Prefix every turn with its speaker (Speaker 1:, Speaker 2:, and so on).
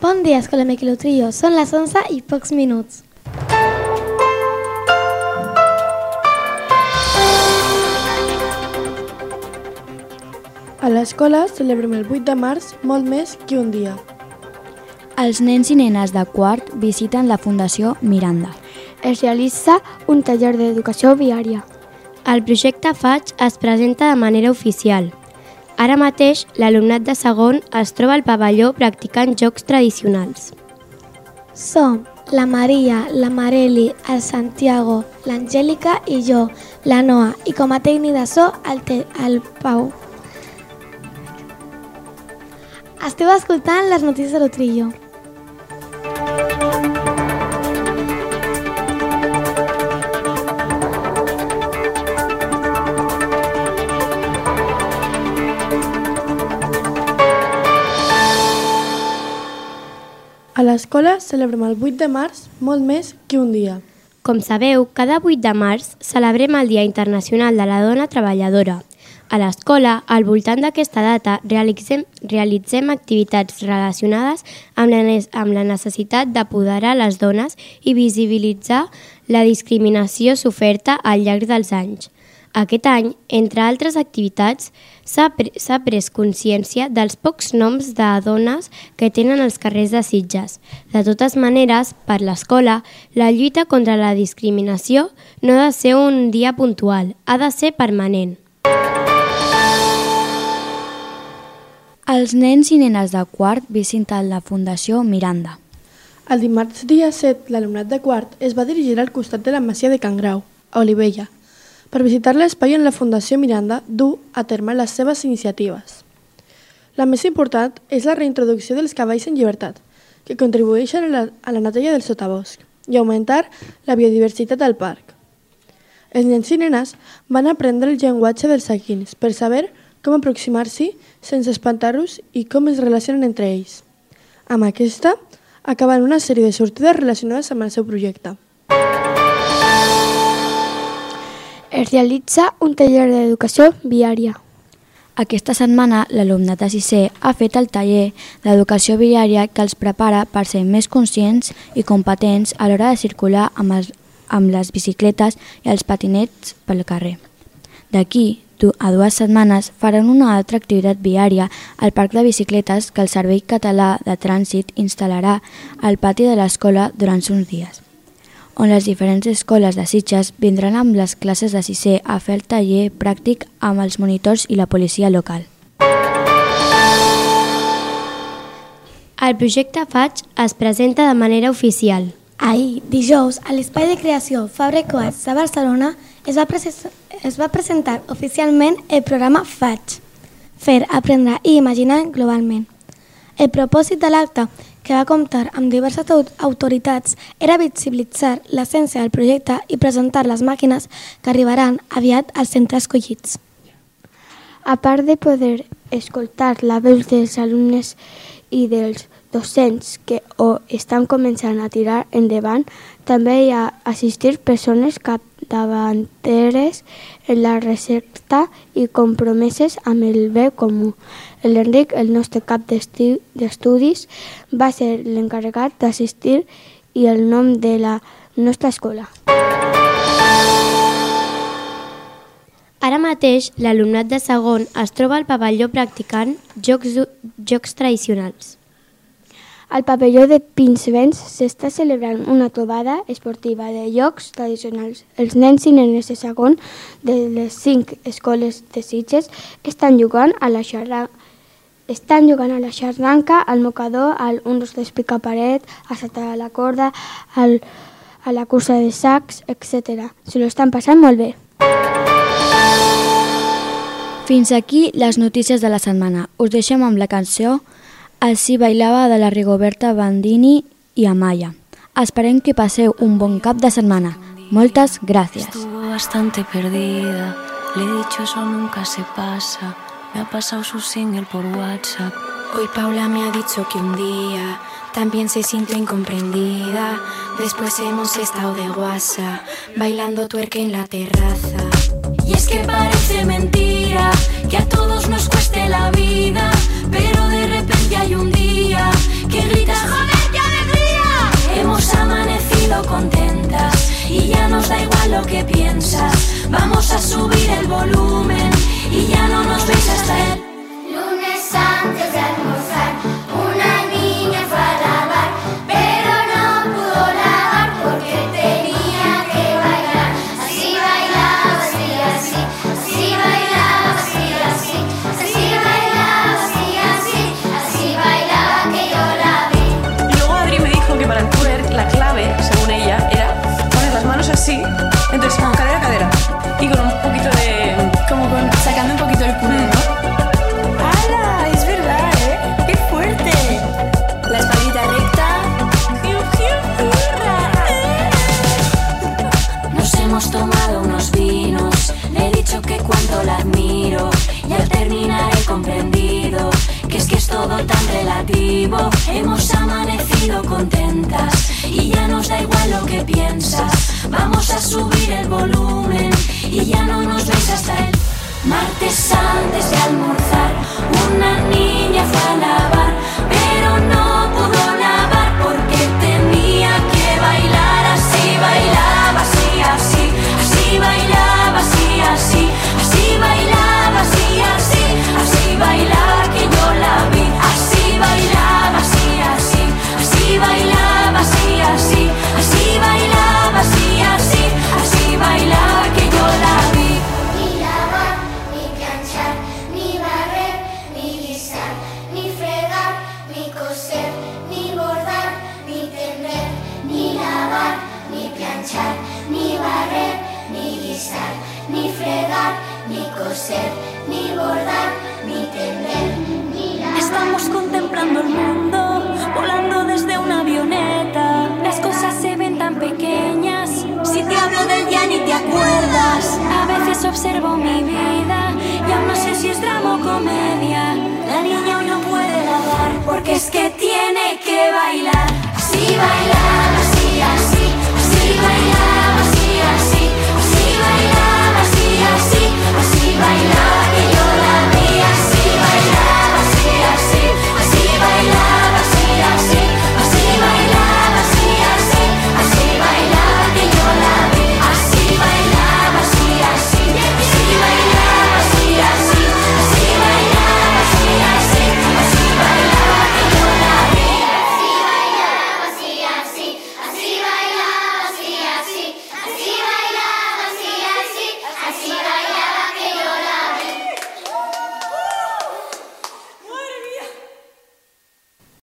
Speaker 1: Bon dia, Escola Miquel Trillo. Són les 11 i pocs minuts.
Speaker 2: A l'escola celebrem el 8 de març molt més que un dia.
Speaker 3: Els nens i nenes de quart visiten la Fundació Miranda.
Speaker 4: Es realitza un taller d'educació viària.
Speaker 5: El projecte FAIG es presenta de manera oficial. Ara mateix, l'alumnat de segon es troba al pavelló practicant jocs tradicionals.
Speaker 1: Som la Maria, la Mareli, el Santiago, l'Angèlica i jo, la Noa, i com a tècnic de so, el Pau. Esteu escoltant les notícies de l'Utrillo.
Speaker 2: A l'escola celebrem el 8 de març molt més que un dia.
Speaker 5: Com sabeu, cada 8 de març celebrem el Dia Internacional de la Dona Treballadora. A l'escola, al voltant d'aquesta data, realitzem activitats relacionades amb la necessitat d'apoderar les dones i visibilitzar la discriminació soferta al llarg dels anys. Aquest any, entre altres activitats, s'ha pres consciència dels pocs noms de dones que tenen els carrers de Sitges. De totes maneres, per l'escola, la lluita contra la discriminació no ha de ser un dia puntual, ha de ser permanent.
Speaker 3: Els nens i nenes de quart visiten la Fundació Miranda.
Speaker 2: El dimarts dia 7, l'alumnat de quart es va dirigir al costat de la masia de Can Grau, a Olivella, per visitar l'espai on la Fundació Miranda du a terme les seves iniciatives. La més important és la reintroducció dels cavalls en llibertat, que contribueixen a la neteja del sotabosc i augmentar la biodiversitat al parc. Els nens i nenes van aprendre el llenguatge dels equins per saber com aproximar-s'hi sense espantar-los i com es relacionen entre ells. Amb aquesta, acaben una sèrie de sortides relacionades amb el seu projecte.
Speaker 4: Es realitza un taller d'educació viària.
Speaker 3: Aquesta setmana, l'alumnat de sisè ha fet el taller d'educació viària que els prepara per ser més conscients i competents a l'hora de circular amb les bicicletes i els patinets pel carrer. D'aquí a 2 setmanes faran una altra activitat viària al parc de bicicletes que el Servei Català de Trànsit instal·larà al pati de l'escola durant uns dies, on les diferents escoles de Sitges vindran amb les classes de sisè a fer el taller pràctic amb els monitors i la policia local.
Speaker 5: El projecte FAIG es presenta de manera oficial.
Speaker 1: Ahir, dijous, a l'Espai de Creació Fabra i Coats de Barcelona es va presentar oficialment el programa FAIG, Fer, Aprendre i Imaginar Globalment. El propòsit de l'acte, que va comptar amb diverses autoritats, era visibilitzar l'essència del projecte i presentar les màquines que arribaran aviat als centres escollits.
Speaker 4: A part de poder escoltar la veu dels alumnes i dels docents que ho estan començant a tirar endavant, també hi ha assistir persones capdavanteres en la recerca i compromeses amb el bé comú. L'Enric, el nostre cap d'estudis, va ser l'encarregat d'assistir i el nom de la nostra escola.
Speaker 5: Ara mateix, l'alumnat de segon es troba al pavelló practicant jocs tradicionals.
Speaker 4: Al pavelló de Pinsbens s'està celebrant una trobada esportiva de jocs tradicionals. Els nens i nenes de segon de les 5 escoles de Sitges estan jugant a la xarranca, al mocador, al 1, 2, 3 picaparet, a saltar a la corda, a la cursa de sacs, etc. Se lo estan passant molt bé.
Speaker 3: Fins aquí les notícies de la setmana. Us deixem amb la cançó Así bailaba de la Rigoberta Bandini y Amaya. Esperem que passeu un bon cap de setmana. Moltes gràcies.
Speaker 6: Estuvo bastante perdida, le he dicho eso nunca se pasa, me ha pasado su single por WhatsApp.
Speaker 7: Hoy Paula me ha dicho que un día también se sintió incomprendida, después hemos estado de guasa, bailando twerk en la terraza.
Speaker 6: Y es que parece mentira que a todos nos cueste la vida, pero de repente hay un día que gritas subir el volumen y ya no nos veis hasta el
Speaker 8: lunes antes de almorzar. Una niña fue a lavar, pero no pudo lavar porque tenía que bailar. Así bailaba, así, así, así bailaba, así, así, así bailaba, así, así, así bailaba que yo la vi.
Speaker 9: Y luego Adri me dijo que para el twerk la clave, según ella, era poner las manos así, entonces cadera a cadera y con un poquito de... como con... sacando un poquito el culo, ¿no? ¡Hala! Es verdad, ¿eh? ¡Qué fuerte! La espaldita recta.
Speaker 6: Nos hemos tomado unos vinos, le he dicho que cuánto la admiro y al terminar he comprendido que es todo tan relativo. Hemos amanecido contentas y ya nos da igual lo que piensas. Vamos a subir el volumen y ya no nos veis hasta el martes antes de almorzar. Una niña fue a lavar, pero no pudo lavar porque tenía que bailar. Así bailaba, así, así, así bailaba, así, así, así bailaba, así, así, así bailaba que yo la vi. Así bailaba, así, así, así bailaba, así, así, así bailaba, así, así, así bailaba que yo la vi.
Speaker 8: Ni lavar, ni planchar, ni barrer, ni guisar, ni fregar, ni coser, ni bordar, ni tender. Ni lavar, ni planchar, ni barrer, ni guisar, ni fregar, ni coser, ni bordar, ni tender. Ni lavar.
Speaker 6: Estamos contemplando el mundo, volando desde una avioneta. Las cosas se ven tan pequeñas, si te hablo del día ni te acuerdas. A veces observo mi vida y aún no sé si es drama o comedia. La niña hoy no puede lavar porque es que